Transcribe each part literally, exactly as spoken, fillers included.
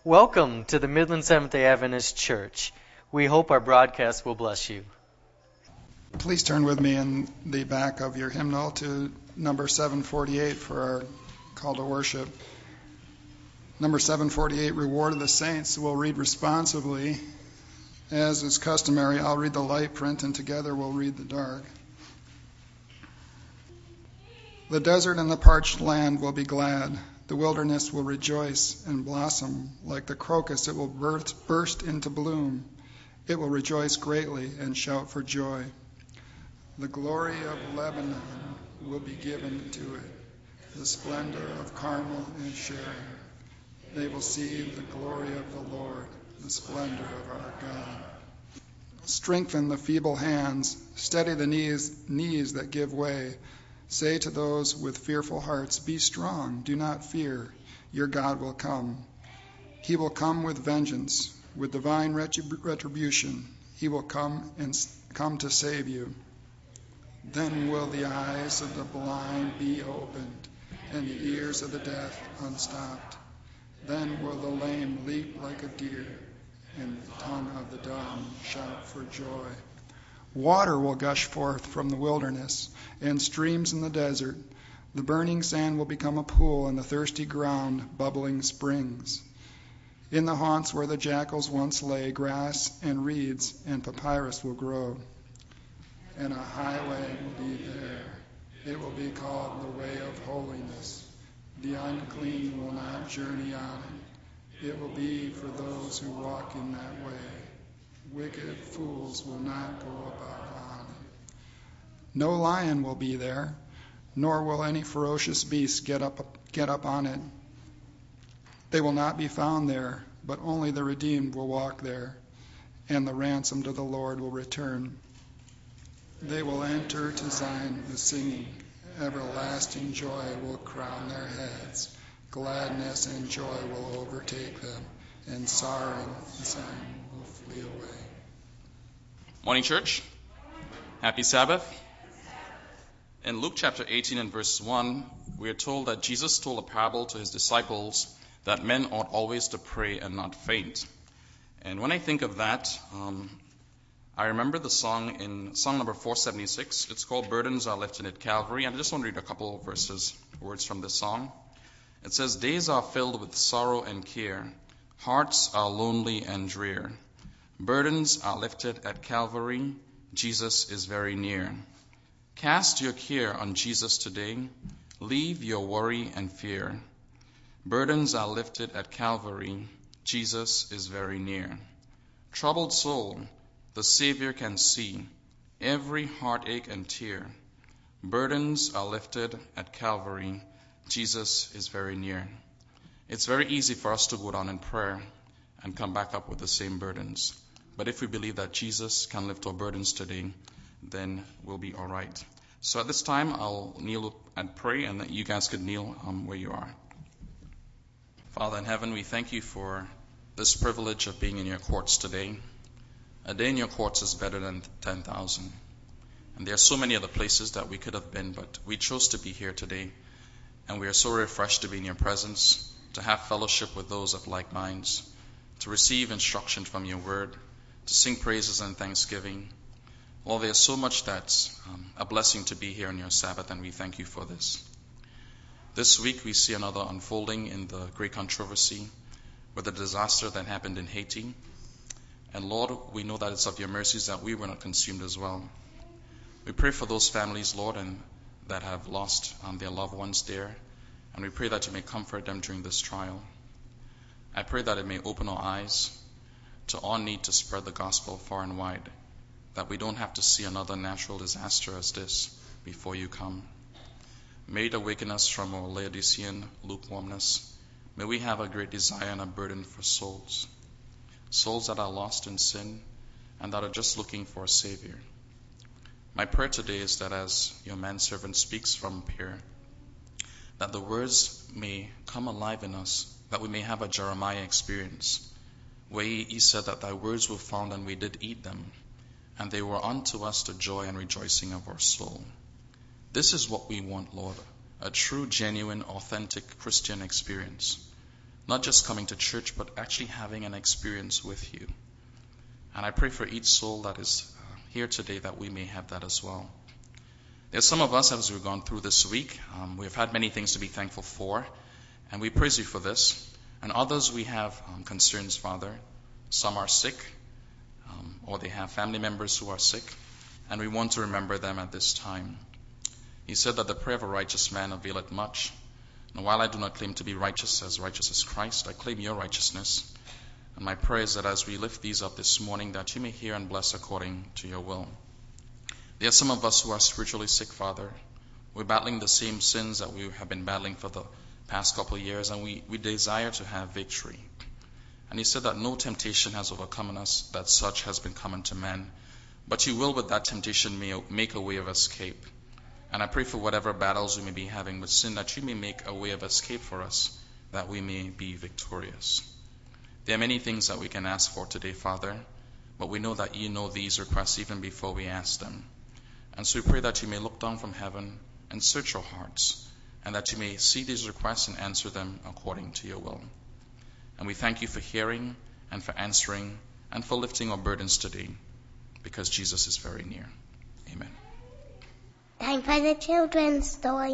Welcome to the Midland Seventh-day Adventist Church. We hope our broadcast will bless you. Please turn with me in the back of your hymnal to number seven forty-eight for our call to worship. Number seven forty-eight, Reward of the Saints. We'll read responsively. As is customary, I'll read the light print and together we'll read the dark. The desert and the parched land will be glad. The wilderness will rejoice and blossom. Like the crocus, it will burst, burst into bloom. It will rejoice greatly and shout for joy. The glory of Lebanon will be given to it, the splendor of Carmel and Sharon. They will see the glory of the Lord, the splendor of our God. Strengthen the feeble hands, steady the knees, knees that give way. Say to those with fearful hearts, be strong, do not fear, your God will come. He will come with vengeance, with divine retribution. He will come and come to save you. Then will the eyes of the blind be opened, and the ears of the deaf unstopped. Then will the lame leap like a deer, and the tongue of the dumb shout for joy. Water will gush forth from the wilderness, and streams in the desert. The burning sand will become a pool, and the thirsty ground bubbling springs. In the haunts where the jackals once lay, grass and reeds and papyrus will grow. And a highway will be there. It will be called the way of holiness. The unclean will not journey on it. It will be for those who walk in that way. Wicked fools will not go about on it. No lion will be there, nor will any ferocious beast get up, get up on it. They will not be found there, but only the redeemed will walk there, and the ransomed of the Lord will return. They will enter to Zion with singing. Everlasting joy will crown their heads. Gladness and joy will overtake them, and sorrow and sighing will flee away. Morning, church. Happy Sabbath. In Luke chapter eighteen and verse one, we are told that Jesus told a parable to his disciples that men ought always to pray and not faint. And when I think of that, um, I remember the song in song number four seventy-six. It's called Burdens Are Lifted at Calvary. And I just want to read a couple of verses, words from this song. It says, days are filled with sorrow and care. Hearts are lonely and drear. Burdens are lifted at Calvary. Jesus is very near. Cast your care on Jesus today. Leave your worry and fear. Burdens are lifted at Calvary. Jesus is very near. Troubled soul, the Savior can see every heartache and tear. Burdens are lifted at Calvary. Jesus is very near. It's very easy for us to go down in prayer and come back up with the same burdens. But if we believe that Jesus can lift our burdens today, then we'll be all right. So at this time, I'll kneel and pray, and that you guys could kneel um, where you are. Father in heaven, we thank you for this privilege of being in your courts today. A day in your courts is better than ten thousand. And there are so many other places that we could have been, but we chose to be here today. And we are so refreshed to be in your presence, to have fellowship with those of like minds, to receive instruction from your word, to sing praises and thanksgiving. Well, there's so much that's um, a blessing to be here on your Sabbath, and we thank you for this. This week we see another unfolding in the great controversy with the disaster that happened in Haiti. And Lord, we know that it's of your mercies that we were not consumed as well. We pray for those families, Lord, and that have lost um, their loved ones there. And we pray that you may comfort them during this trial. I pray that it may open our eyes to our need to spread the gospel far and wide, that we don't have to see another natural disaster as this before you come. May it awaken us from our Laodicean lukewarmness. May we have a great desire and a burden for souls, souls that are lost in sin and that are just looking for a Savior. My prayer today is that as your manservant speaks from here, that the words may come alive in us, that we may have a Jeremiah experience, where he said that thy words were found and we did eat them, and they were unto us the joy and rejoicing of our soul. This is what we want, Lord, a true, genuine, authentic Christian experience. not just coming to church, but actually having an experience with you. And I pray for each soul that is uh, here today that we may have that as well. There's some of us, as we've gone through this week, um, we've had many things to be thankful for, and we praise you for this. And others, we have um, concerns, Father. Some are sick, um, or they have family members who are sick, and we want to remember them at this time. You said that the prayer of a righteous man availeth much. And while I do not claim to be righteous, as righteous as Christ, I claim your righteousness. And my prayer is that as we lift these up this morning, that you may hear and bless according to your will. There are some of us who are spiritually sick, Father. We're battling the same sins that we have been battling for the past couple of years, and we, we desire to have victory. And you said that no temptation has overcome us, that such has been common to men. But you will, with that temptation, may make a way of escape. And I pray for whatever battles we may be having with sin, that you may make a way of escape for us, that we may be victorious. There are many things that we can ask for today, Father, but we know that you know these requests even before we ask them. And so we pray that you may look down from heaven and search our hearts, and that you may see these requests and answer them according to your will. And we thank you for hearing and for answering and for lifting our burdens today, because Jesus is very near. Amen. Time for the children's story.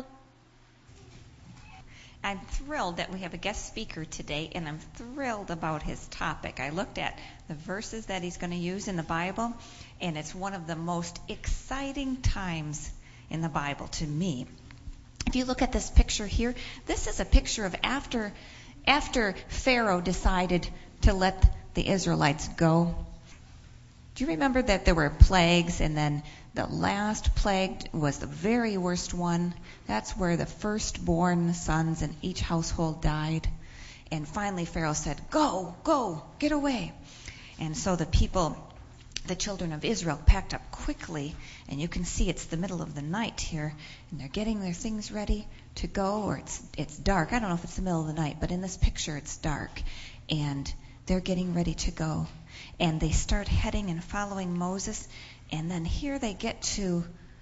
I'm thrilled that we have a guest speaker today, and I'm thrilled about his topic. I looked at the verses that he's going to use in the Bible, and it's one of the most exciting times in the Bible to me. If you look at this picture here, this is a picture of after, after Pharaoh decided to let the Israelites go. Do you remember that there were plagues, and then the last plague was the very worst one? That's where the firstborn sons in each household died. And finally Pharaoh said, go, go, get away. And so the people, the children of Israel, packed up quickly, and you can see it's the middle of the night here, and they're getting their things ready to go, or it's it's dark. I don't know if it's the middle of the night, but in this picture it's dark. And they're getting ready to go. And they start heading and following Moses, and then here they get to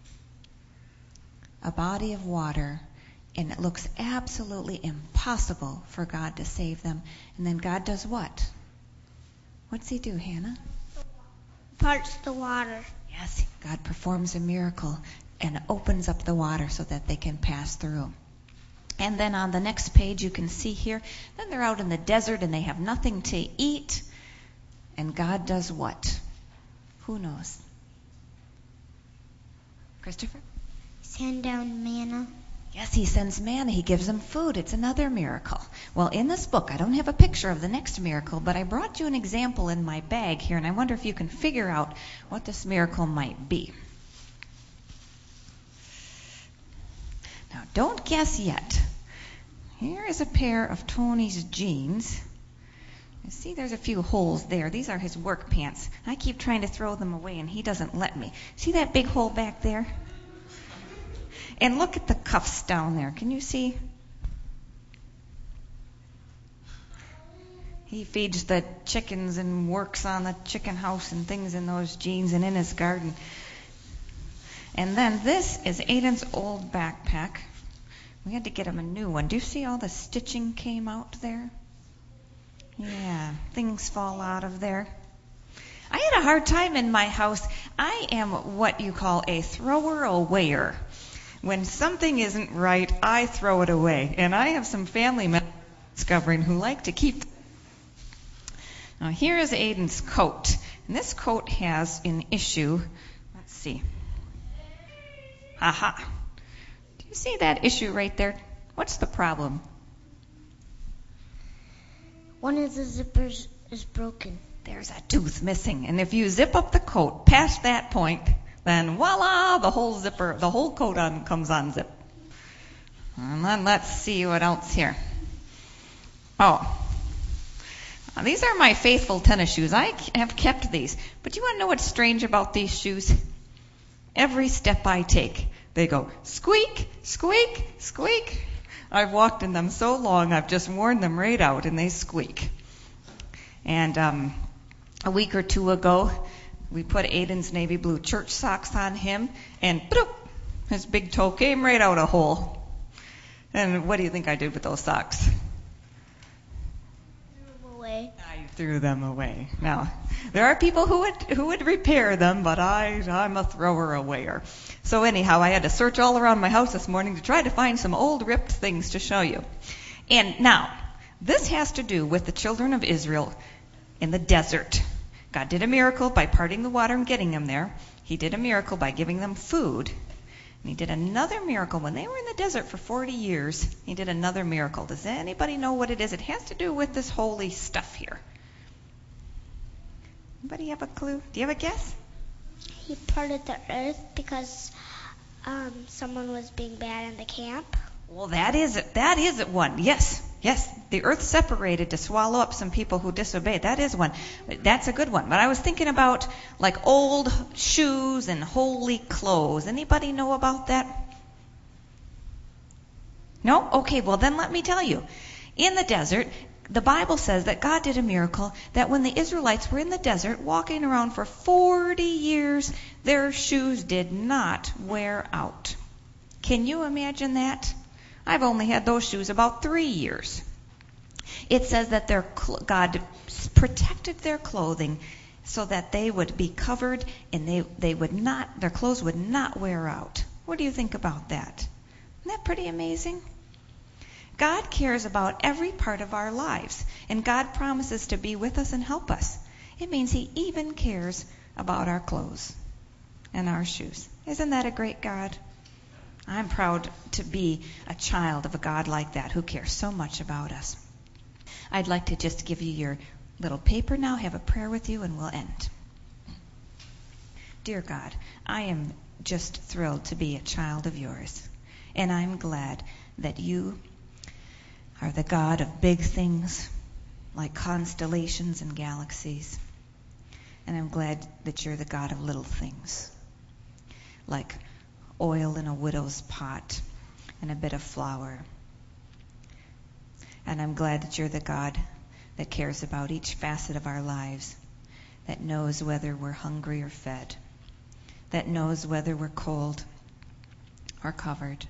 a body of water, and it looks absolutely impossible for God to save them. And then God does what? What does he do, Hannah? Parts the water. Yes, God performs a miracle and opens up the water so that they can pass through. And then on the next page you can see here, then they're out in the desert and they have nothing to eat. And God does what? Who knows? Christopher? Send down manna. Yes, he sends manna. He gives them food. It's another miracle. Well, in this book, I don't have a picture of the next miracle, but I brought you an example in my bag here, and I wonder if you can figure out what this miracle might be. Now, don't guess yet. Here is a pair of Tony's jeans. You see, there's a few holes there. These are his work pants. I keep trying to throw them away, and he doesn't let me. See that big hole back there? And look at the cuffs down there. Can you see? He feeds the chickens and works on the chicken house and things in those jeans and in his garden. And then this is Aiden's old backpack. We had to get him a new one. Do you see all the stitching came out there? Yeah, things fall out of there. I had a hard time in my house. I am what you call a thrower-awayer. When something isn't right, I throw it away. And I have some family members discovering who like to keep. Now here is Aiden's coat. And this coat has an issue. Let's see. Aha. Do you see that issue right there? What's the problem? One of the zippers is broken. There's a tooth missing. And if you zip up the coat past that point, then voila, the whole zipper, the whole coat on comes unzipped. And then let's see what else here. Oh, now, these are my faithful tennis shoes. I have kept these. But you want to know what's strange about these shoes? Every step I take, they go squeak, squeak, squeak. I've walked in them so long, I've just worn them right out, and they squeak. And um, a week or two ago, we put Aiden's navy blue church socks on him, and bloop, his big toe came right out a hole. And what do you think I did with those socks? threw them away. Now, there are people who would who would repair them, but I, I'm a thrower-awayer. So anyhow, I had to search all around my house this morning to try to find some old ripped things to show you. And now, this has to do with the children of Israel in the desert. God did a miracle by parting the water and getting them there. He did a miracle by giving them food. And he did another miracle when they were in the desert for forty years. He did another miracle. Does anybody know what it is? It has to do with this holy stuff here. Anybody have a clue? Do you have a guess? He parted the earth because um, someone was being bad in the camp. Well, that is it. That is it one. Yes, yes. The earth separated to swallow up some people who disobeyed. That is one. That's a good one. But I was thinking about like old shoes and holy clothes. Anybody know about that? No? Okay, well then let me tell you. In the desert, the Bible says that God did a miracle that when the Israelites were in the desert walking around for forty years, their shoes did not wear out. Can you imagine that? I've only had those shoes about three years. It says that their God protected their clothing so that they would be covered and they, they would not, their clothes would not wear out. What do you think about that? Isn't that pretty amazing? God cares about every part of our lives, and God promises to be with us and help us. It means He even cares about our clothes and our shoes. Isn't that a great God? I'm proud to be a child of a God like that who cares so much about us. I'd like to just give you your little paper now, have a prayer with you, and we'll end. Dear God, I am just thrilled to be a child of yours, and I'm glad that you are the God of big things like constellations and galaxies, and I'm glad that you're the God of little things like oil in a widow's pot and a bit of flour. And I'm glad that you're the God that cares about each facet of our lives, that knows whether we're hungry or fed, that knows whether we're cold or covered.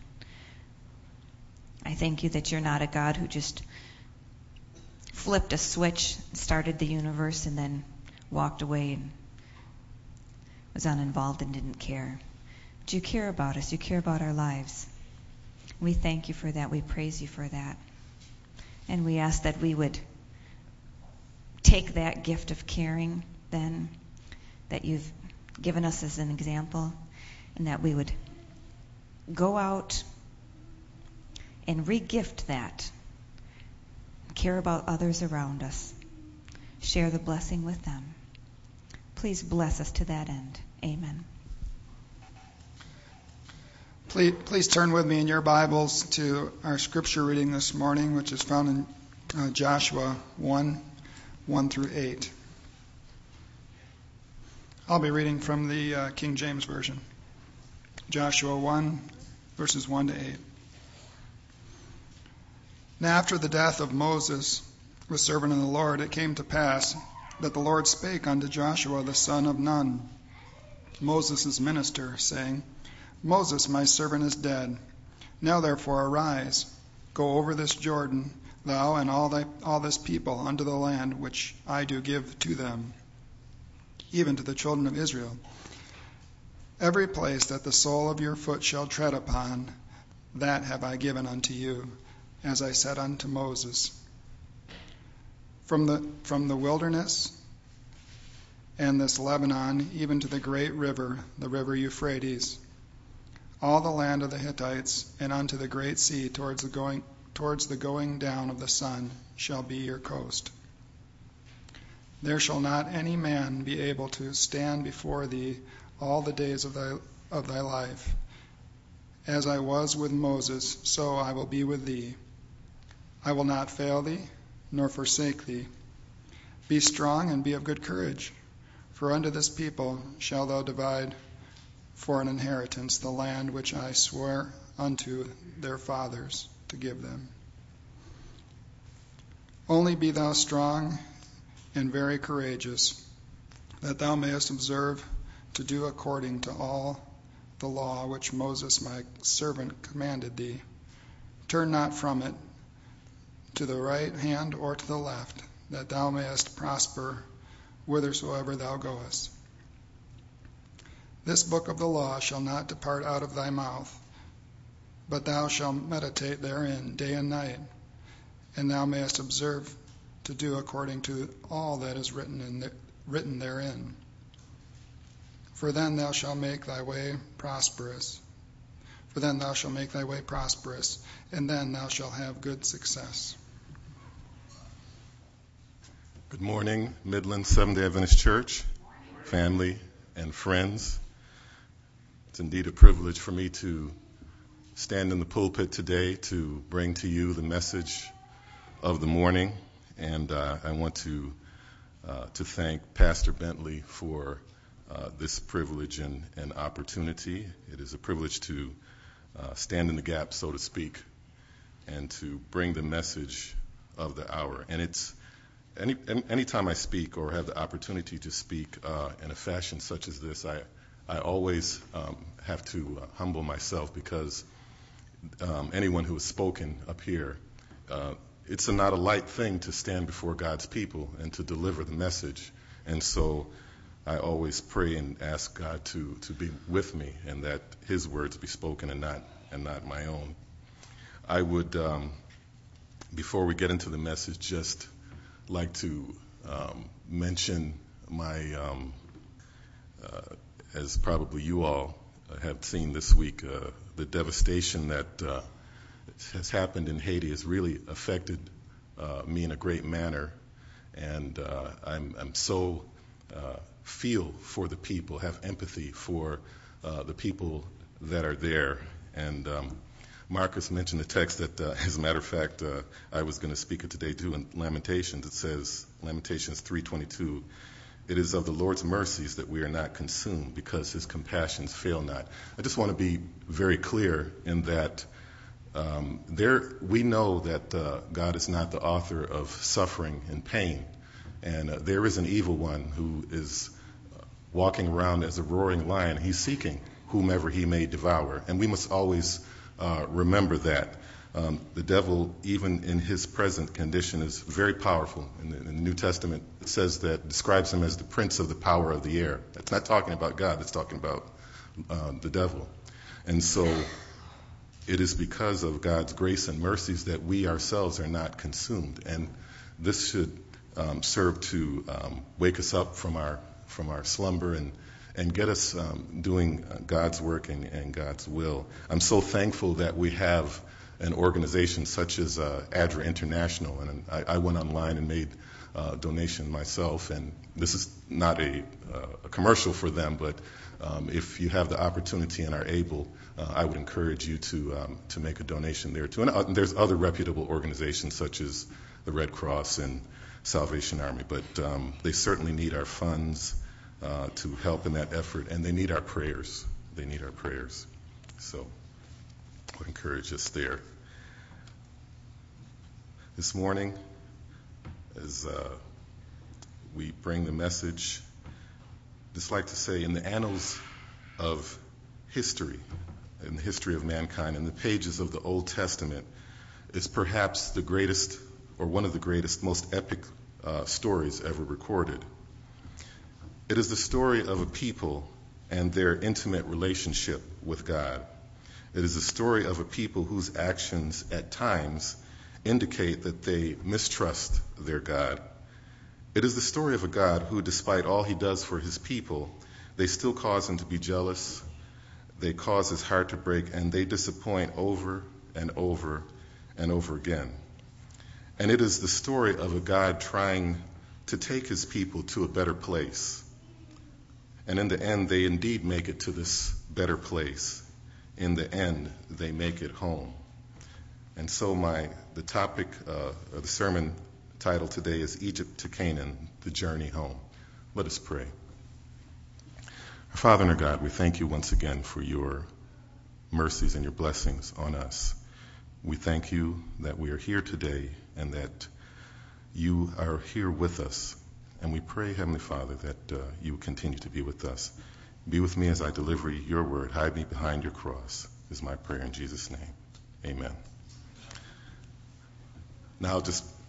I thank you that you're not a God who just flipped a switch, started the universe, and then walked away and was uninvolved and didn't care. But you care about us. You care about our lives. We thank you for that. We praise you for that. And we ask that we would take that gift of caring then that you've given us as an example, and that we would go out and re-gift that. Care about others around us. Share the blessing with them. Please bless us to that end. Amen. Please, please turn with me in your Bibles to our scripture reading this morning, which is found in uh, Joshua one, one through eight. I'll be reading from the uh, King James Version. Joshua one, verses one to eight. Now after the death of Moses, the servant of the Lord, it came to pass that the Lord spake unto Joshua the son of Nun, Moses' minister, saying, Moses, my servant, is dead. Now therefore arise, go over this Jordan, thou and all thy all this people, unto the land which I do give to them, even to the children of Israel. Every place that the sole of your foot shall tread upon, that have I given unto you, as I said unto Moses. From the from the wilderness and this Lebanon, even to the great river, the river Euphrates, all the land of the Hittites, and unto the great sea towards the going towards the going down of the sun shall be your coast. There shall not any man be able to stand before thee all the days of thy of thy life. As I was with Moses, so I will be with thee. I will not fail thee, nor forsake thee. Be strong and be of good courage, for unto this people shalt thou divide for an inheritance the land which I swore unto their fathers to give them. Only be thou strong and very courageous, that thou mayest observe to do according to all the law which Moses my servant commanded thee. Turn not from it to the right hand or to the left, that thou mayest prosper whithersoever thou goest. This book of the law shall not depart out of thy mouth, but thou shalt meditate therein day and night, and thou mayest observe to do according to all that is written in the, written therein. For then thou shalt make thy way prosperous. For then thou shalt make thy way prosperous, and then thou shalt have good success. Good morning, Midland Seventh-day Adventist Church, family, and friends. It's indeed a privilege for me to stand in the pulpit today to bring to you the message of the morning, and uh, I want to uh, to thank Pastor Bentley for uh, this privilege and, and opportunity. It is a privilege to uh, stand in the gap, so to speak, and to bring the message of the hour. And it's any anytime I speak or have the opportunity to speak uh, in a fashion such as this, I I always um, have to uh, humble myself, because um, anyone who has spoken up here, uh, it's a, not a light thing to stand before God's people and to deliver the message. And so I always pray and ask God to, to be with me, and that His words be spoken and not and not my own. I would, um, before we get into the message, just like to um, mention my, um, uh, as probably you all have seen this week, uh, the devastation that uh, has happened in Haiti has really affected uh, me in a great manner, and uh, I'm, I'm so uh, feel for the people, have empathy for uh, the people that are there. And um, Marcus mentioned the text that, uh, as a matter of fact, uh, I was going to speak it today too in Lamentations. It says, Lamentations three twenty-two, it is of the Lord's mercies that we are not consumed, because His compassions fail not. I just want to be very clear in that um, there we know that uh, God is not the author of suffering and pain, and uh, there is an evil one who is uh, walking around as a roaring lion. He's seeking whomever he may devour, and we must always uh, remember that. Um, the devil, even in his present condition, is very powerful. In the, in the New Testament, it says that, describes him as the prince of the power of the air. That's not talking about God, it's talking about uh, the devil. And so it is because of God's grace and mercies that we ourselves are not consumed. And this should um, serve to um, wake us up from our from our slumber and and get us um, doing God's work and, and God's will. I'm so thankful that we have an organization such as uh, A D R A International, and I, I went online and made a uh, donation myself, and this is not a, uh, a commercial for them, but um, if you have the opportunity and are able, uh, I would encourage you to um, to make a donation there too. And uh, there's other reputable organizations such as the Red Cross and Salvation Army, but um, they certainly need our funds uh, to help in that effort, and they need our prayers. They need our prayers. So I would encourage us there. This morning, as uh, we bring the message, I'd just like to say, in the annals of history, in the history of mankind, in the pages of the Old Testament, is perhaps the greatest, or one of the greatest, most epic uh, stories ever recorded. It is the story of a people and their intimate relationship with God. It is a story of a people whose actions at times indicate that they mistrust their God. It is the story of a God who, despite all He does for His people, they still cause Him to be jealous, they cause His heart to break, and they disappoint over and over and over again. And it is the story of a God trying to take His people to a better place. And in the end, they indeed make it to this better place. In the end, they make it home. And so my the topic uh, of the sermon title today is Egypt to Canaan, the journey home. Let us pray. Our Father and our God, we thank you once again for your mercies and your blessings on us. We thank you that we are here today and that you are here with us. And we pray, Heavenly Father, that uh, you will continue to be with us. Be with me as I deliver your word. Hide me behind your cross is my prayer in Jesus' name. Amen. Now, I'll just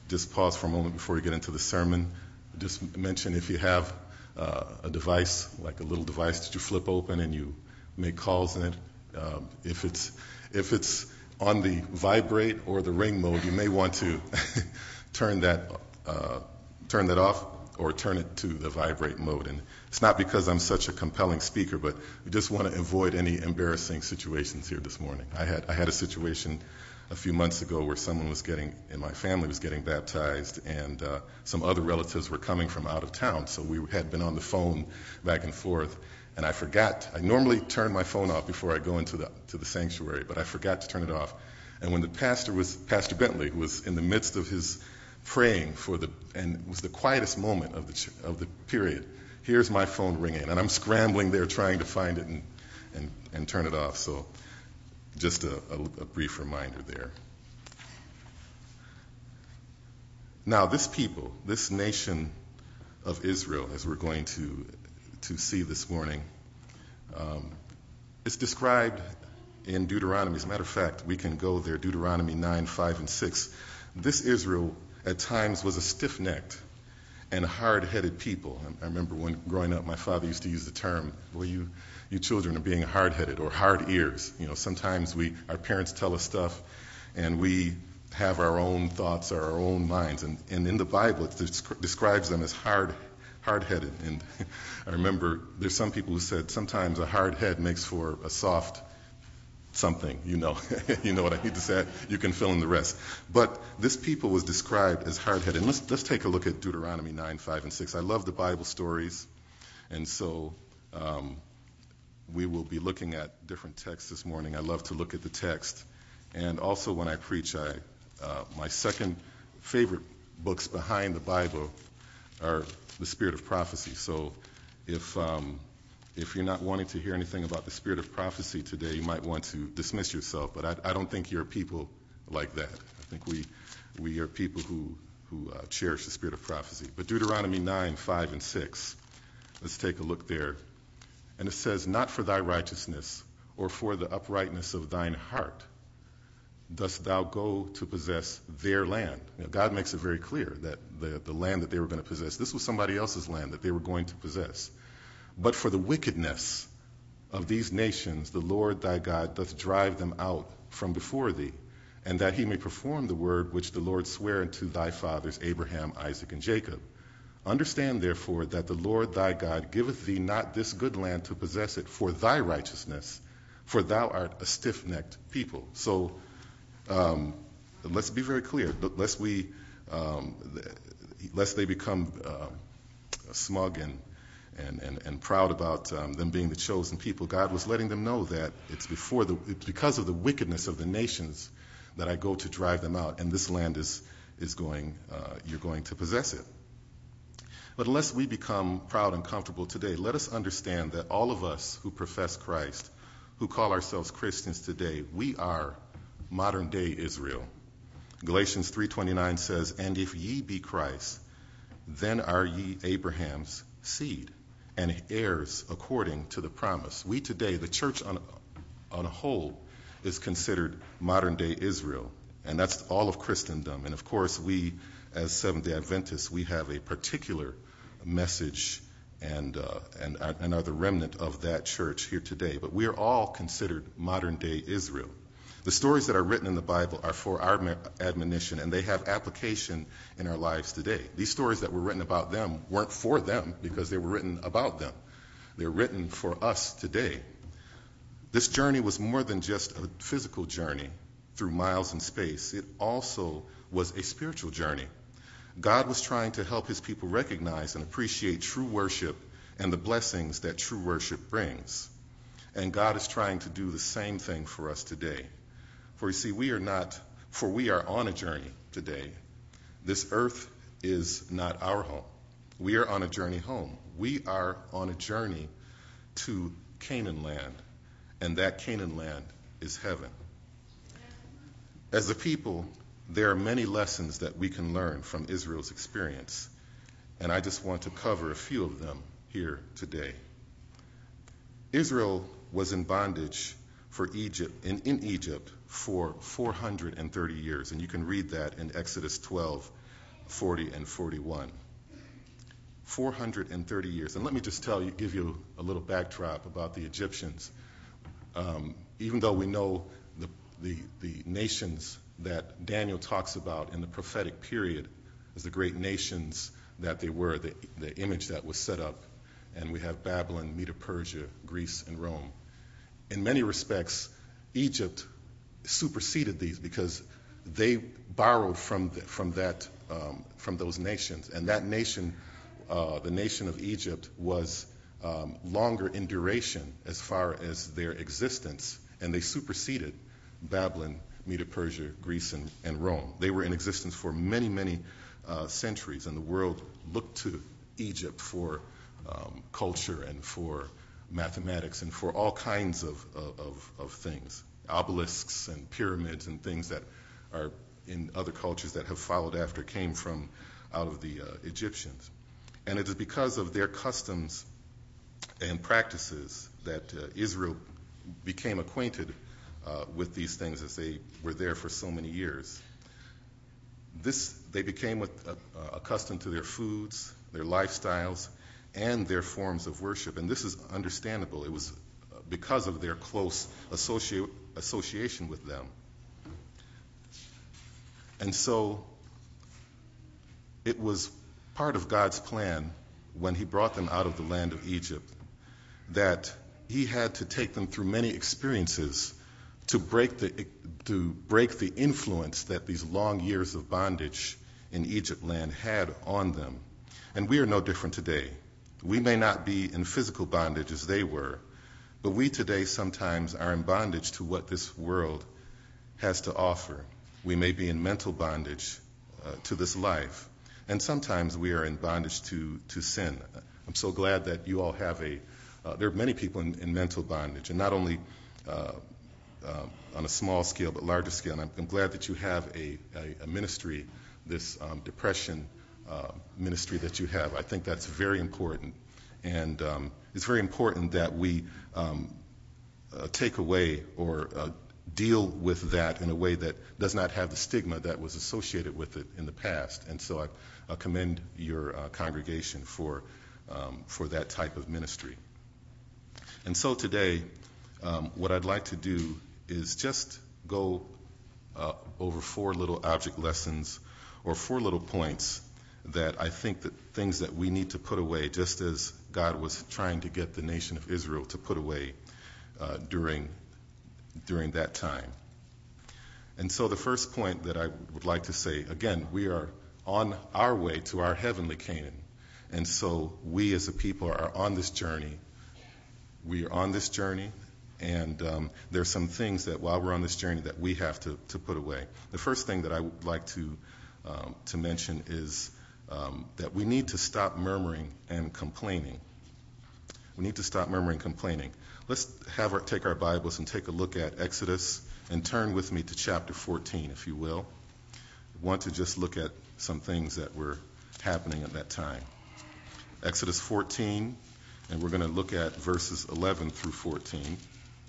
just pause for a moment before we get into the sermon. Just mention if you have uh, a device, like a little device that you flip open and you make calls in it. Um, if it's if it's on the vibrate or the ring mode, you may want to turn that uh, turn that off or turn it to the vibrate mode. And it's not because I'm such a compelling speaker, but we just want to avoid any embarrassing situations here this morning. I had I had a situation a few months ago where someone was getting, in my family was getting baptized, and uh, some other relatives were coming from out of town. So we had been on the phone back and forth, and I forgot. I normally turn my phone off before I go into the to the sanctuary, but I forgot to turn it off. And when the pastor was, Pastor Bentley, who was in the midst of his praying for the, and it was the quietest moment of the of the period, here's my phone ringing, and I'm scrambling there trying to find it and and, and turn it off. So just a, a, a brief reminder there. Now, this people, this nation of Israel, as we're going to to see this morning, um, is described in Deuteronomy. As a matter of fact, we can go there, Deuteronomy nine, five, and six. This Israel at times was a stiff-necked and hard-headed people. I remember when growing up, my father used to use the term, well, you you children are being hard-headed or hard ears. You know, sometimes we, our parents tell us stuff and we have our own thoughts or our own minds. And, and in the Bible, it descri- describes them as hard, hard-headed. And I remember there's some people who said sometimes a hard head makes for a soft something, you know. You know what I need to say? You can fill in the rest. But this people was described as hard-headed. And let's, let's take a look at Deuteronomy nine, five, and six. I love the Bible stories. And so um, we will be looking at different texts this morning. I love to look at the text. And also when I preach, I uh, my second favorite books behind the Bible are the Spirit of Prophecy. So if um, if you're not wanting to hear anything about the Spirit of Prophecy today, you might want to dismiss yourself. But I, I don't think you're people like that. I think we we are people who, who uh, cherish the Spirit of Prophecy. But Deuteronomy nine, five, and six, let's take a look there. And it says, not for thy righteousness or for the uprightness of thine heart dost thou go to possess their land. You know, God makes it very clear that the, the land that they were going to possess, this was somebody else's land that they were going to possess. But for the wickedness of these nations, the Lord thy God doth drive them out from before thee, and that he may perform the word which the Lord sware unto thy fathers, Abraham, Isaac, and Jacob. Understand, therefore, that the Lord thy God giveth thee not this good land to possess it for thy righteousness, for thou art a stiff-necked people. So um, let's be very clear. Lest we, um, lest they become uh, smug and and, and, and proud about um, them being the chosen people, God was letting them know that it's before the it's because of the wickedness of the nations that I go to drive them out, and this land is is going uh, you're going to possess it. But unless we become proud and comfortable today, let us understand that all of us who profess Christ, who call ourselves Christians today, we are modern-day Israel. Galatians three twenty-nine says, and if ye be Christ, then are ye Abraham's seed, and heirs according to the promise. We today, the church on, on a whole, is considered modern-day Israel, and that's all of Christendom. And of course, we, as Seventh-day Adventists, we have a particular message and uh, and, are, and are the remnant of that church here today. But we are all considered modern-day Israel. The stories that are written in the Bible are for our admonition, and they have application in our lives today. These stories that were written about them weren't for them because they were written about them. They're written for us today. This journey was more than just a physical journey through miles in space. It also was a spiritual journey. God was trying to help his people recognize and appreciate true worship and the blessings that true worship brings. And God is trying to do the same thing for us today. For you see, we are not, for we are on a journey today. This earth is not our home. We are on a journey home. We are on a journey to Canaan land, and that Canaan land is heaven. As a people, there are many lessons that we can learn from Israel's experience, and I just want to cover a few of them here today. Israel was in bondage for Egypt in, in Egypt for four hundred thirty years, and you can read that in Exodus twelve, forty and forty-one. four hundred thirty years. And let me just tell you, give you a little backdrop about the Egyptians. Um, even though we know the, the, the nations that Daniel talks about in the prophetic period as the great nations that they were, the, the image that was set up, and we have Babylon, Medo-Persia, Greece, and Rome. In many respects, Egypt superseded these because they borrowed from the, from that um, from those nations, and that nation, uh, the nation of Egypt, was um, longer in duration as far as their existence, and they superseded Babylon, Medo-Persia, Greece, and, and Rome. They were in existence for many, many uh, centuries, and the world looked to Egypt for um, culture and for mathematics and for all kinds of, of, of things, obelisks and pyramids and things that are in other cultures that have followed after came from out of the uh, Egyptians. And it is because of their customs and practices that uh, Israel became acquainted uh, with these things as they were there for so many years. This, they became uh, accustomed to their foods, their lifestyles, and their forms of worship. And this is understandable. It was because of their close associ- association with them. And so it was part of God's plan when he brought them out of the land of Egypt that he had to take them through many experiences to break the to break the influence that these long years of bondage in Egypt land had on them. And we are no different today. We may not be in physical bondage as they were, but we today sometimes are in bondage to what this world has to offer. We may be in mental bondage uh, to this life, and sometimes we are in bondage to, to sin. I'm so glad that you all have a, uh, there are many people in, in mental bondage, and not only uh, uh, on a small scale, but larger scale. And I'm, I'm glad that you have a, a, a ministry, this um, depression uh, ministry that you have. I think that's very important. And um, it's very important that we um, uh, take away or uh, deal with that in a way that does not have the stigma that was associated with it in the past. And so I, I commend your uh, congregation for um, for that type of ministry. And so today, um, what I'd like to do is just go uh, over four little object lessons or four little points that I think that things that we need to put away, just as God was trying to get the nation of Israel to put away uh, during during that time. And so the first point that I would like to say, again, we are on our way to our heavenly Canaan. And so we as a people are on this journey. We are on this journey, and um, there are some things that while we're on this journey that we have to, to put away. The first thing that I would like to um, to mention is um, that we need to stop murmuring and complaining. We need to stop murmuring and complaining. Let's have our, take our Bibles and take a look at Exodus and turn with me to chapter fourteen, if you will. I want to just look at some things that were happening at that time. Exodus fourteen, and we're going to look at verses eleven through fourteen.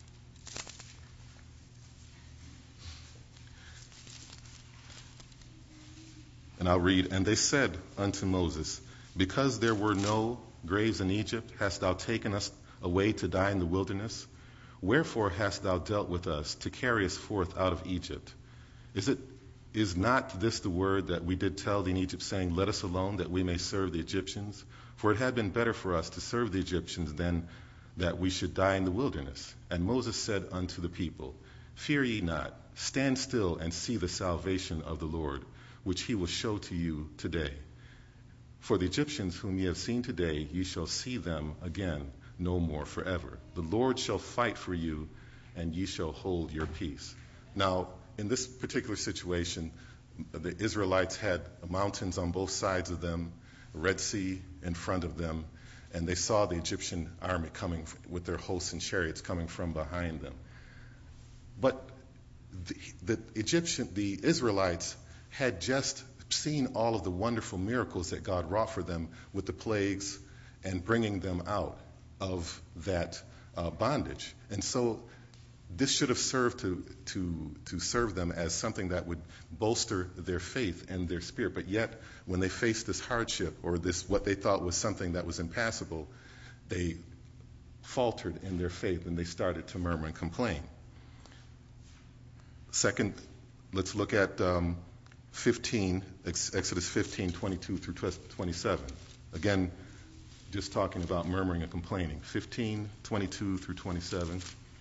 And I'll read, "And they said unto Moses, Because there were no graves in Egypt, hast thou taken us away to die in the wilderness? Wherefore hast thou dealt with us to carry us forth out of Egypt? Is it is not this the word that we did tell thee in Egypt, saying, Let us alone, that we may serve the Egyptians? For it had been better for us to serve the Egyptians than that we should die in the wilderness. And Moses said unto the people, Fear ye not, stand still and see the salvation of the Lord, which he will show to you today. For the Egyptians whom ye have seen today, ye shall see them again no more forever. The Lord shall fight for you, and ye shall hold your peace." Now, in this particular situation, the Israelites had mountains on both sides of them, the Red Sea in front of them, and they saw the Egyptian army coming with their hosts and chariots coming from behind them. But the, the Egyptian, the Israelites had just seen all of the wonderful miracles that God wrought for them with the plagues and bringing them out of that uh, bondage. And so this should have served to, to, to serve them as something that would bolster their faith and their spirit. But yet, when they faced this hardship or this what they thought was something that was impassable, they faltered in their faith and they started to murmur and complain. Second, let's look at um, fifteen, Exodus fifteen, twenty-two through twenty-seven. Again, just talking about murmuring and complaining. fifteen, twenty-two through twenty-seven.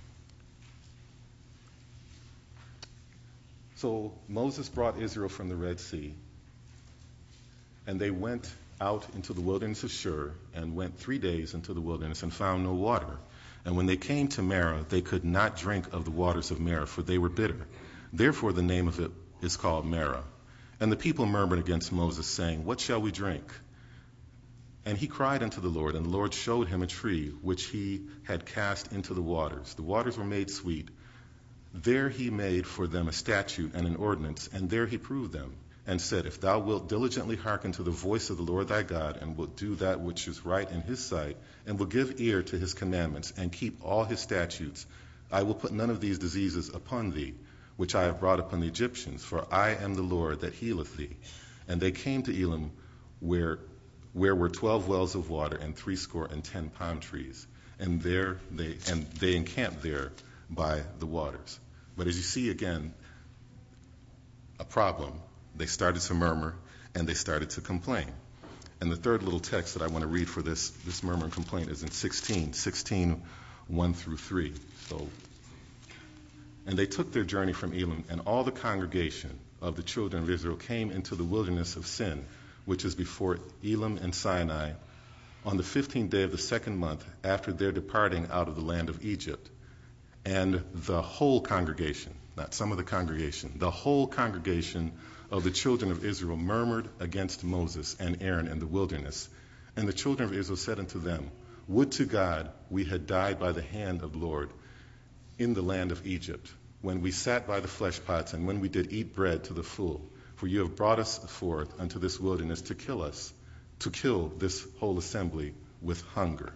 So Moses brought Israel from the Red Sea, and they went out into the wilderness of Shur and went three days into the wilderness and found no water. And when they came to Marah, they could not drink of the waters of Marah, for they were bitter. Therefore the name of it is called Marah. And the people murmured against Moses, saying, What shall we drink? And he cried unto the Lord, and the Lord showed him a tree which he had cast into the waters. The waters were made sweet. There he made for them a statute and an ordinance, and there he proved them, and said, If thou wilt diligently hearken to the voice of the Lord thy God, and wilt do that which is right in his sight, and will give ear to his commandments, and keep all his statutes, I will put none of these diseases upon thee, which I have brought upon the Egyptians, for I am the Lord that healeth thee. And they came to Elim, where where were twelve wells of water, and threescore and ten palm trees, and there they and they encamped there by the waters. But as you see again, a problem. They started to murmur, and they started to complain. And the third little text that I want to read for this, this murmur and complaint is in sixteen, sixteen, one through three. So, and they took their journey from Elim, and all the congregation of the children of Israel came into the wilderness of Sin, which is before Elim and Sinai, on the fifteenth day of the second month after their departing out of the land of Egypt. And the whole congregation, not some of the congregation, the whole congregation of the children of Israel murmured against Moses and Aaron in the wilderness. And the children of Israel said unto them, Would to God we had died by the hand of the Lord in the land of Egypt, when we sat by the flesh pots, and when we did eat bread to the full. For you have brought us forth unto this wilderness to kill us, to kill this whole assembly with hunger.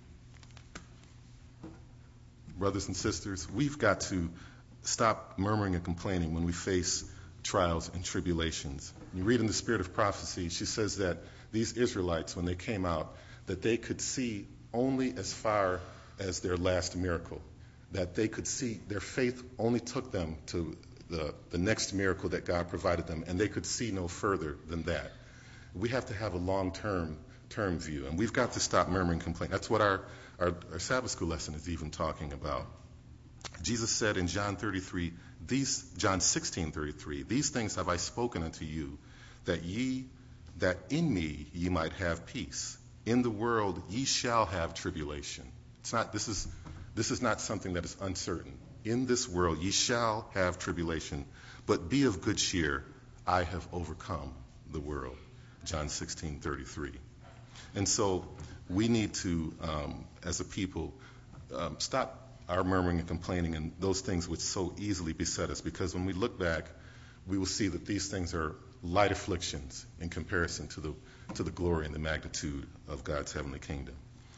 Brothers and sisters, we've got to stop murmuring and complaining when we face trials and tribulations. You read in the Spirit of Prophecy, she says that these Israelites, when they came out, that they could see only as far as their last miracle, that they could see, their faith only took them to the, the next miracle that God provided them, and they could see no further than that. We have to have a long-term term view, and we've got to stop murmuring and complaining. That's what our, our, our Sabbath school lesson is even talking about. Jesus said in John thirty-three, these John sixteen thirty-three, these things have I spoken unto you, that ye that in me ye might have peace. In the world ye shall have tribulation. It's not this is this is not something that is uncertain. In this world ye shall have tribulation, but be of good cheer. I have overcome the world. John sixteen thirty-three. And so we need to, um, as a people, um, stop our murmuring and complaining and those things which so easily beset us, because when we look back, we will see that these things are light afflictions in comparison to the to the glory and the magnitude of God's heavenly kingdom.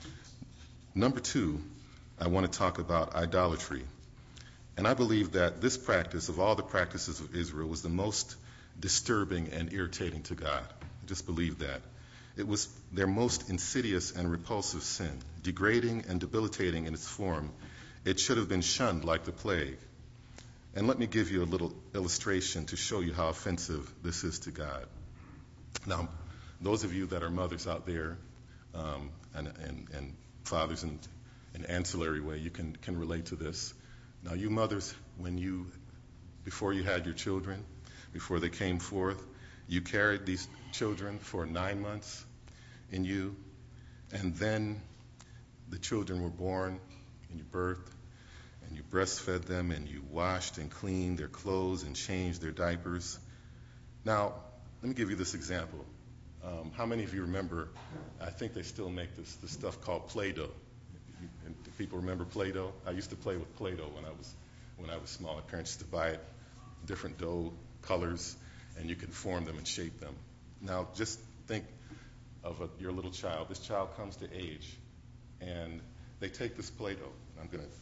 Number two, I want to talk about idolatry. And I believe that this practice, of all the practices of Israel, was the most disturbing and irritating to God. I just believe that. It was their most insidious and repulsive sin, degrading and debilitating in its form. It should have been shunned like the plague. And let me give you a little illustration to show you how offensive this is to God. Now, those of you that are mothers out there, um, and, and, and fathers in an ancillary way, you can, can relate to this. Now, you mothers, when you, before you had your children, before they came forth, you carried these children for nine months in you, and then the children were born, and you birthed, and you breastfed them, and you washed and cleaned their clothes and changed their diapers. Now, let me give you this example. Um, how many of you remember, I think they still make this, this stuff called Play-Doh. Do people remember Play-Doh? I used to play with Play-Doh when I was when I was small. My parents used to buy it, different dough colors, and you can form them and shape them. Now, just think of a, your little child. This child comes to age, and they take this Play-Doh. I'm going to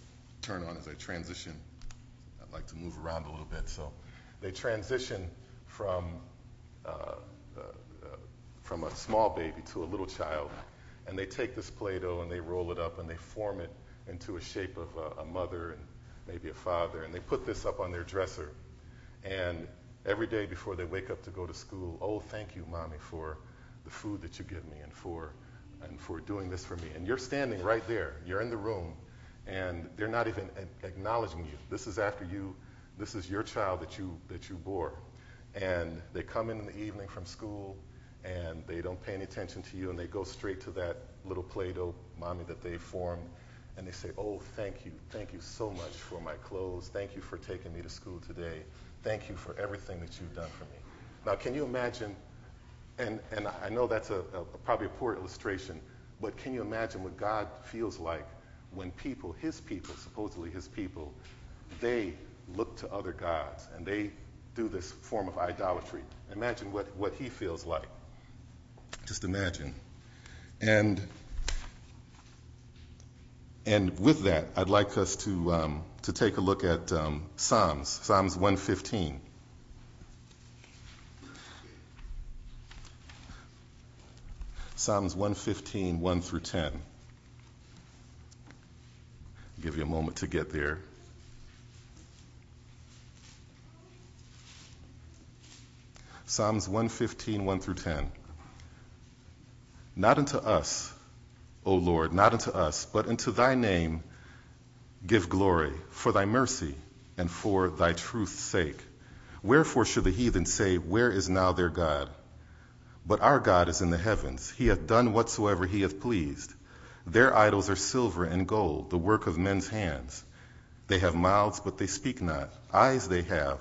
turn on as I transition. I'd like to move around a little bit. So they transition from uh, uh, uh, from a small baby to a little child, and they take this Play-Doh and they roll it up and they form it into a shape of a, a mother and maybe a father, and they put this up on their dresser. And every day before they wake up to go to school, oh, thank you, Mommy, for the food that you give me and for and for doing this for me. And you're standing right there. You're in the room, and they're not even a- acknowledging you. This is after you, this is your child that you that you bore. And they come in in the evening from school, and they don't pay any attention to you, and they go straight to that little Play-Doh mommy that they formed, and they say, oh, thank you. Thank you so much for my clothes. Thank you for taking me to school today. Thank you for everything that you've done for me. Now, can you imagine, and, and I know that's a, a probably a poor illustration, but can you imagine what God feels like when people, his people, supposedly his people, they look to other gods and they do this form of idolatry? Imagine what, what he feels like. Just imagine. And and with that, I'd like us to um, to take a look at um, Psalms, Psalms one fifteen. Psalms one fifteen, one through ten. I'll give you a moment to get there. Psalms one fifteen, one through ten. Not unto us, O Lord, not unto us, but unto thy name give glory, for thy mercy and for thy truth's sake. Wherefore should the heathen say, where is now their God? But our God is in the heavens. He hath done whatsoever he hath pleased. Their idols are silver and gold, the work of men's hands. They have mouths, but they speak not. Eyes they have,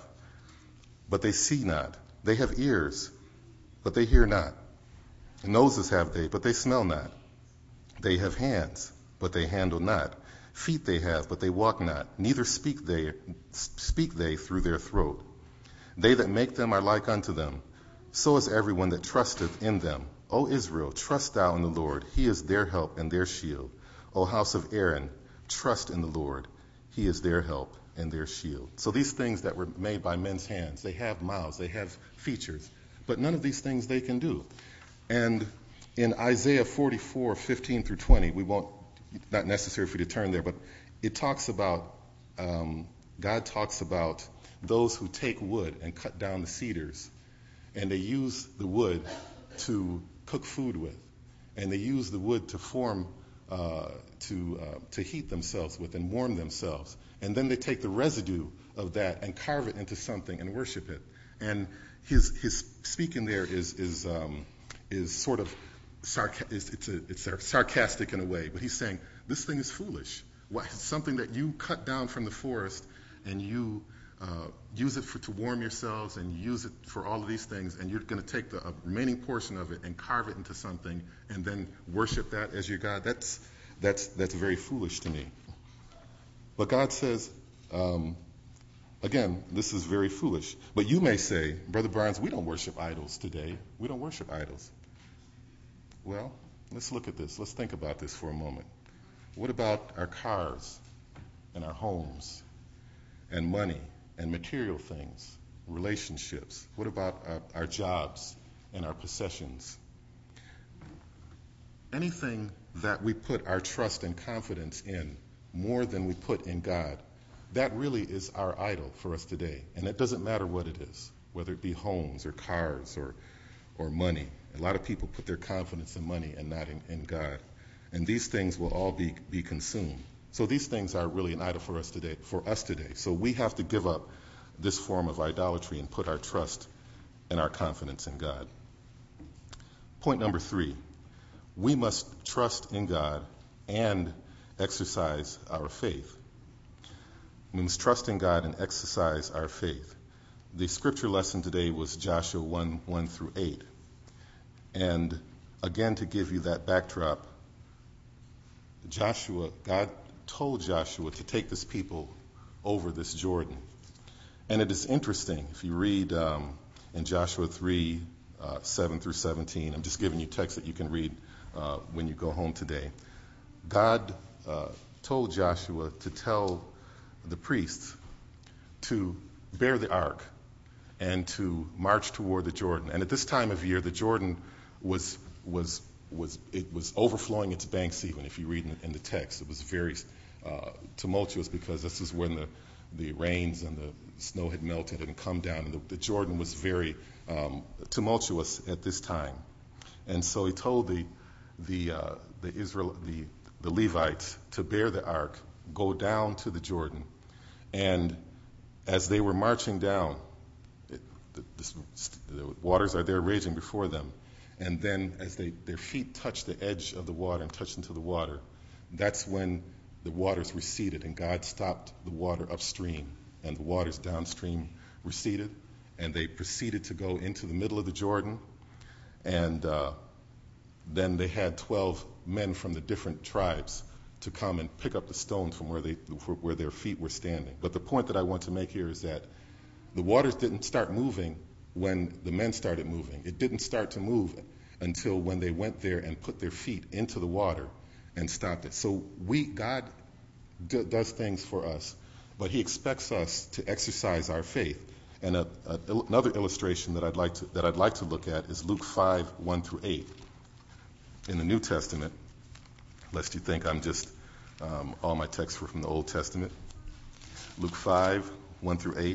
but they see not. They have ears, but they hear not. Noses have they, but they smell not. They have hands, but they handle not. Feet they have, but they walk not. Neither speak they speak they through their throat. They that make them are like unto them. So is everyone that trusteth in them. O Israel, trust thou in the Lord. He is their help and their shield. O house of Aaron, trust in the Lord. He is their help and their shield. So these things that were made by men's hands, they have mouths, they have features, but none of these things they can do. And in Isaiah forty-four, fifteen through twenty, we won't, not necessary for you to turn there, but it talks about, um, God talks about those who take wood and cut down the cedars, and they use the wood to cook food with, and they use the wood to form, uh, to uh, to heat themselves with and warm themselves, and then they take the residue of that and carve it into something and worship it. And his his speaking there is is um, is sort of sarca- it's it's, a, it's sarcastic in a way, but he's saying this thing is foolish. Why, it's something that you cut down from the forest and you uh, use it for to warm yourselves and use it for all of these things, and you're going to take the uh, remaining portion of it and carve it into something and then worship that as your God. That's that's that's very foolish to me. But God says, um, again, this is very foolish. But you may say, Brother Barnes, we don't worship idols today. We don't worship idols. Well, let's look at this. Let's think about this for a moment. What about our cars and our homes and money and material things, relationships? What about our, our jobs and our possessions? Anything that we put our trust and confidence in more than we put in God, that really is our idol for us today. And it doesn't matter what it is, whether it be homes or cars or or money. A lot of people put their confidence in money and not in, in God. And these things will all be, be consumed. So these things are really an idol for us today, for us today. So we have to give up this form of idolatry and put our trust and our confidence in God. Point number three, we must trust in God and exercise our faith. We must trust in God and exercise our faith. The scripture lesson today was Joshua one, one through eight. And again, to give you that backdrop, Joshua, God told Joshua to take this people over this Jordan. And it is interesting, if you read um, in Joshua three, uh, seven through seventeen, I'm just giving you text that you can read uh, when you go home today. God uh, told Joshua to tell the priests to bear the ark and to march toward the Jordan. And at this time of year, the Jordan was was was it was overflowing its banks. Even if you read in, in the text, it was very uh, tumultuous because this is when the the rains and the snow had melted and come down, and the, the Jordan was very um, tumultuous at this time. And so he told the the uh, the Israel the the Levites to bear the ark, go down to the Jordan, and as they were marching down, it, the, the, the waters are there raging before them, and then as they their feet touched the edge of the water and touched into the water, that's when the waters receded, and God stopped the water upstream, and the waters downstream receded, and they proceeded to go into the middle of the Jordan, and uh, then they had twelve men from the different tribes to come and pick up the stones from where they where their feet were standing. But the point that I want to make here is that the waters didn't start moving when the men started moving. It didn't start to move until when they went there and put their feet into the water and stopped it. So we, God d- does things for us, but He expects us to exercise our faith. And a, a, another illustration that I'd like to that I'd like to look at is Luke five, one through eight in the New Testament. Lest you think I'm just um, all my texts were from the Old Testament. Luke five, one through eight.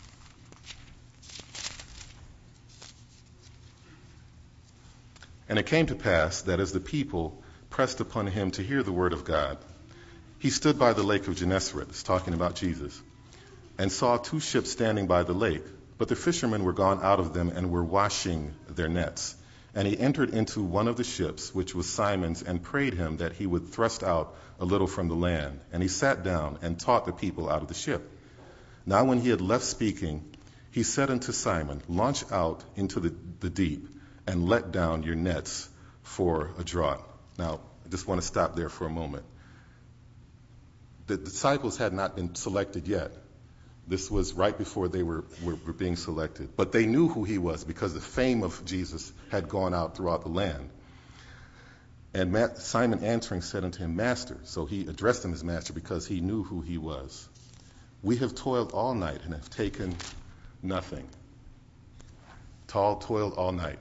And it came to pass that as the people pressed upon him to hear the word of God, he stood by the lake of Gennesaret, it's talking about Jesus, and saw two ships standing by the lake, but the fishermen were gone out of them and were washing their nets. And he entered into one of the ships, which was Simon's, and prayed him that he would thrust out a little from the land. And he sat down and taught the people out of the ship. Now when he had left speaking, he said unto Simon, launch out into the, the deep, and let down your nets for a draught. Now, I just want to stop there for a moment. The disciples had not been selected yet. This was right before they were, were, were being selected. But they knew who he was because the fame of Jesus had gone out throughout the land. And Ma- Simon answering said unto him, Master. So he addressed him as Master because he knew who he was. We have toiled all night and have taken nothing. Tall toiled all night.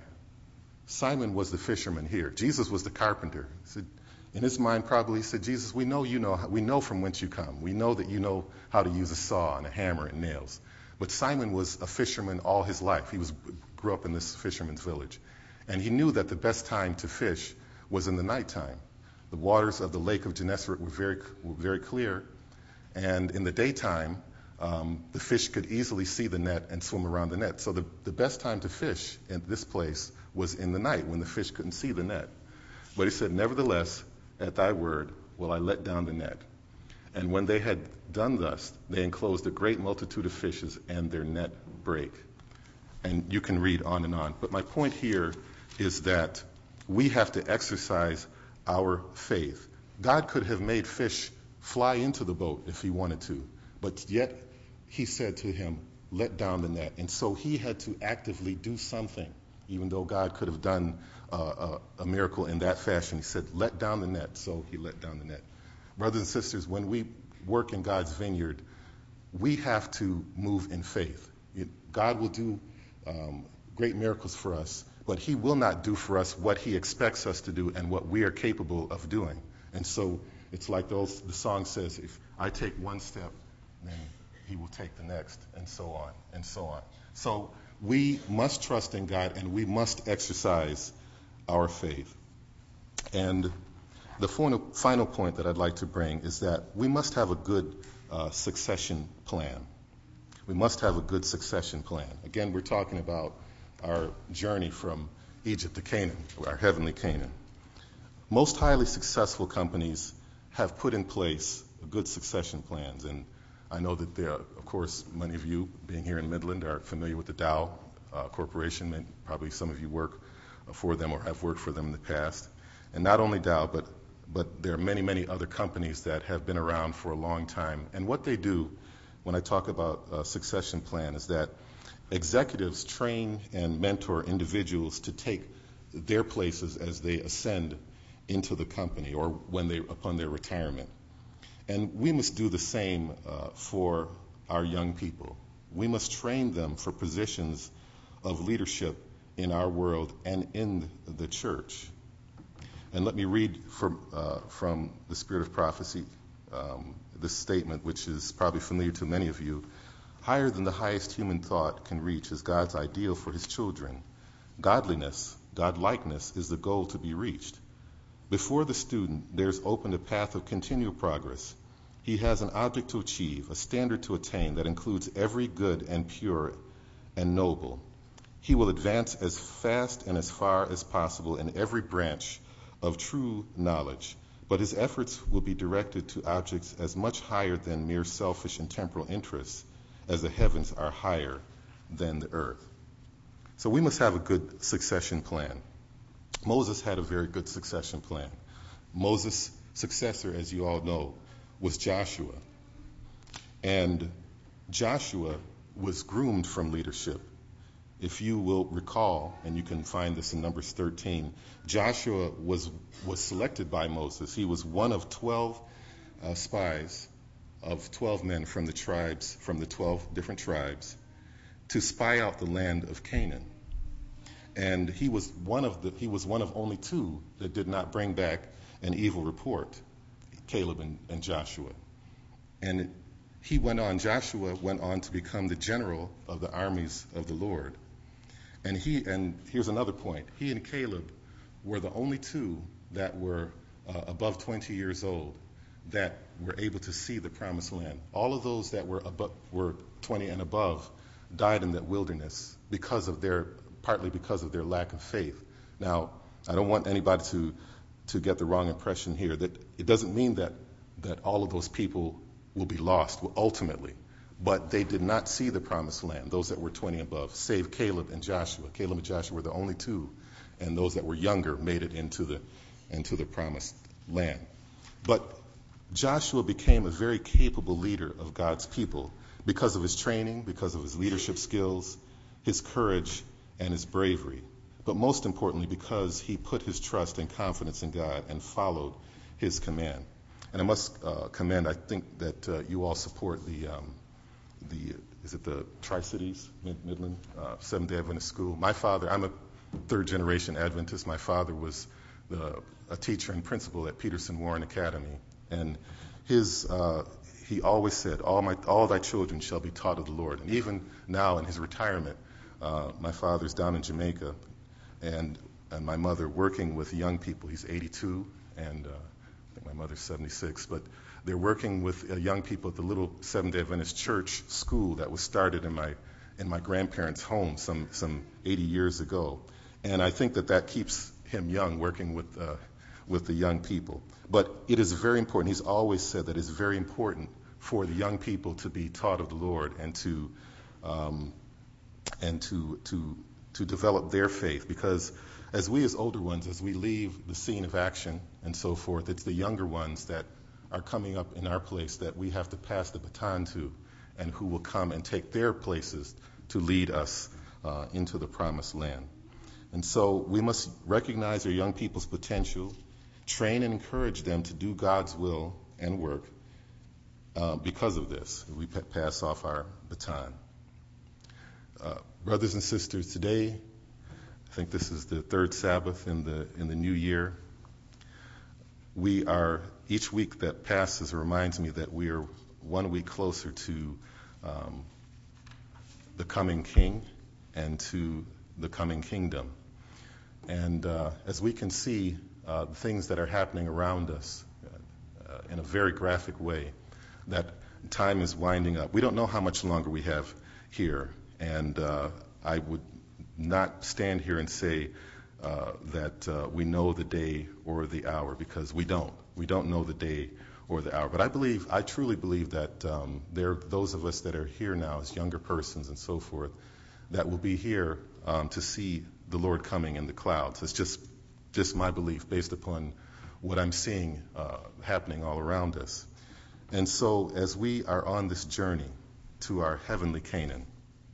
Simon was the fisherman here. Jesus was the carpenter. He said, in his mind, probably, he said, Jesus, we know you know, we know from whence you come. We know that you know how to use a saw and a hammer and nails. But Simon was a fisherman all his life. He was grew up in this fisherman's village. And he knew that the best time to fish was in the nighttime. The waters of the lake of Gennesaret were very, were very clear. And in the daytime, um, the fish could easily see the net and swim around the net. So the, the best time to fish in this place was in the night when the fish couldn't see the net. But he said, nevertheless, at thy word will I let down the net. And when they had done thus, they enclosed a great multitude of fishes, and their net brake. And you can read on and on. But my point here is that we have to exercise our faith. God could have made fish fly into the boat if he wanted to, but yet he said to him, let down the net. And so he had to actively do something, even though God could have done uh, a, a miracle in that fashion. He said, let down the net. So he let down the net. Brothers and sisters, when we work in God's vineyard, we have to move in faith. It, God will do um, great miracles for us, but he will not do for us what he expects us to do and what we are capable of doing. And so it's like those, the song says, if I take one step, then he will take the next, and so on, and so on. So we must trust in God, and we must exercise our faith. And the final point that I'd like to bring is that we must have a good uh, succession plan. We must have a good succession plan. Again, we're talking about our journey from Egypt to Canaan, our heavenly Canaan. Most highly successful companies have put in place good succession plans. And I know that there are, of course, many of you being here in Midland are familiar with the Dow uh, Corporation, and probably some of you work for them or have worked for them in the past. And not only Dow, but but there are many, many other companies that have been around for a long time. And what they do, when I talk about a succession plan, is that executives train and mentor individuals to take their places as they ascend into the company or when they upon their retirement. And we must do the same uh, for our young people. We must train them for positions of leadership in our world and in the church. And let me read from, uh, from the Spirit of Prophecy, um, this statement, which is probably familiar to many of you. Higher than the highest human thought can reach is God's ideal for his children. Godliness, Godlikeness, is the goal to be reached. Before the student, there's opened a path of continual progress. He has an object to achieve, a standard to attain that includes every good and pure and noble. He will advance as fast and as far as possible in every branch of true knowledge, but his efforts will be directed to objects as much higher than mere selfish and temporal interests as the heavens are higher than the earth. So we must have a good succession plan. Moses had a very good succession plan. Moses' successor, as you all know, was Joshua. And Joshua was groomed from leadership. If you will recall, and you can find this in Numbers thirteen, Joshua was was selected by Moses. He was one of twelve uh, spies, of twelve men from the tribes, from the twelve different tribes, to spy out the land of Canaan. And he was one of the he was one of only two that did not bring back an evil report, Caleb and, and Joshua. And it, he went on, Joshua went on to become the general of the armies of the Lord. And he, and here's another point, he and Caleb were the only two that were uh, above twenty years old that were able to see the promised land. All of those that were above, were twenty and above died in that wilderness because of their, partly because of their lack of faith. Now, I don't want anybody to to get the wrong impression here, that it doesn't mean that that all of those people will be lost ultimately. But they did not see the promised land, those that were twenty and above, save Caleb and Joshua. Caleb and Joshua were the only two, and those that were younger made it into the into the promised land. But Joshua became a very capable leader of God's people because of his training, because of his leadership skills, his courage, and his bravery. But most importantly, because he put his trust and confidence in God and followed his command. And I must uh, commend, I think that uh, you all support the um, the is it the Tri-Cities Mid- Midland uh, Seventh-day Adventist School. My father, I'm a third-generation Adventist. My father was the, a teacher and principal at Peterson Warren Academy, and his uh, he always said, "All my all thy children shall be taught of the Lord." And even now in his retirement, uh, my father's down in Jamaica, and and my mother working with young people. He's eighty-two, and uh, I think my mother's seventy-six, but they're working with uh, young people at the little Seventh-day Adventist church school that was started in my in my grandparents' home some some eighty years ago. And I think that that keeps him young, working with uh, with the young people. But it is very important. He's always said that it's very important for the young people to be taught of the Lord and to um, and to to to develop their faith, because as we as older ones, as we leave the scene of action and so forth, it's the younger ones that are coming up in our place that we have to pass the baton to, and who will come and take their places to lead us uh, into the promised land. And so we must recognize our young people's potential, train and encourage them to do God's will and work. Uh, because of this, we p- pass off our baton. Uh, brothers and sisters, today, I think this is the third Sabbath in the in the new year. We are, each week that passes reminds me that we are one week closer to um, the coming King and to the coming kingdom. And uh, as we can see, uh, the things that are happening around us uh, in a very graphic way, that time is winding up. We don't know how much longer we have here, and uh, I would not stand here and say uh, that uh, we know the day or the hour, because we don't. We don't know the day or the hour. But I believe, I truly believe that um, there are those of us that are here now as younger persons and so forth that will be here um, to see the Lord coming in the clouds. It's just just my belief based upon what I'm seeing uh, happening all around us. And so as we are on this journey to our heavenly Canaan,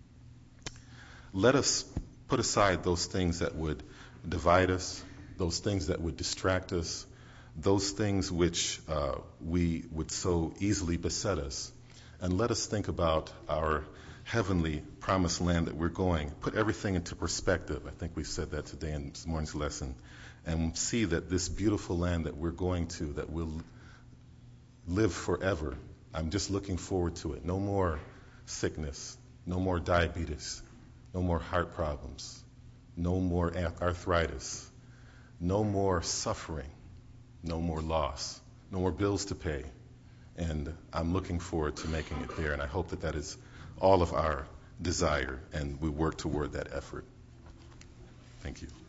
let us put aside those things that would divide us, those things that would distract us, those things which uh, we would so easily beset us, and let us think about our heavenly promised land that we're going. Put everything into perspective. I think we said that today in this morning's lesson. And see that this beautiful land that we're going to, that will live forever, I'm just looking forward to it. No more sickness, no more diabetes, no more heart problems, no more arthritis, no more suffering, no more loss, no more bills to pay. And I'm looking forward to making it there, and I hope that that is all of our desire, and we work toward that effort. Thank you.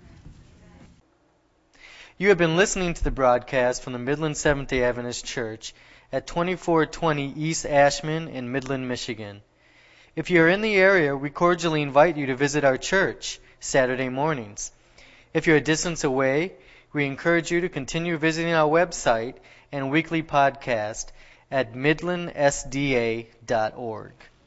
You have been listening to the broadcast from the Midland Seventh-day Adventist Church at twenty-four twenty East Ashman in Midland, Michigan. If you are in the area, we cordially invite you to visit our church Saturday mornings. If you're a distance away, we encourage you to continue visiting our website and weekly podcast at midland s d a dot org.